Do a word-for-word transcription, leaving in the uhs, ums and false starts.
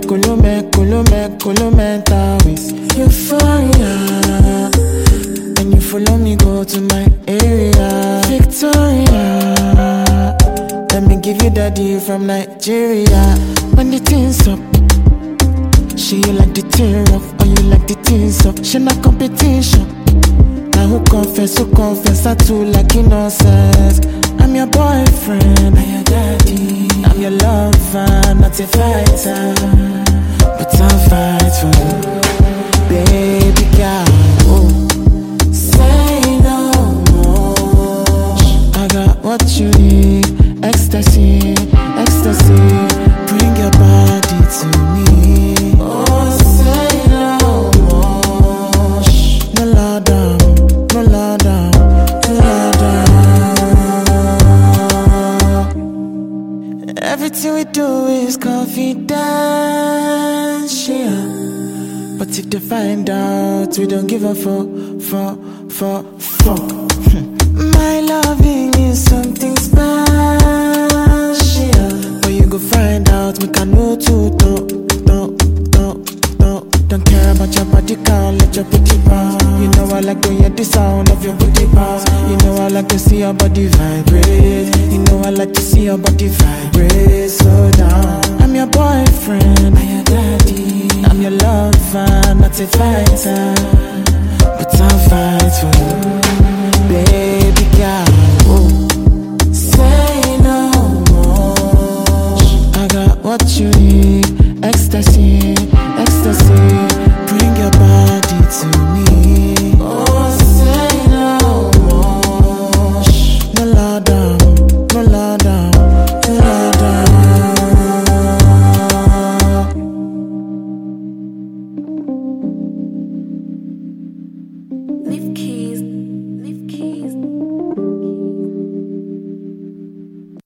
Kulume, kulume, kulume, tawis. Euphoria. When you follow me, go to my area. Victoria. Let me give you daddy from Nigeria. When the things up, she you like the tear off, or you like the things up. She not competition. Now who confess, who confess, I too like innocence. I'm your boyfriend, I'm your daddy. I'm your lover, not a fighter, but I'll fight for you, baby girl. Oh. Say no more. I got what you need, ecstasy, ecstasy. Bring your body to me. Oh, say no more. No lie down, no lie down, no lie down. Everything we do is confidential. But if they find out, we don't give a fuck, fuck, fuck, fuck. My loving is something special. But you go find out, we can know too, don't, don't, don't, don't. Don't care about your body count, let your booty bounce. You know I like to hear the sound of your booty bounce. You know I like to see your body vibrate. You know I like to see your body vibrate. So down. I'm your boyfriend, I'm your daddy. I'm your lover, not a fighter.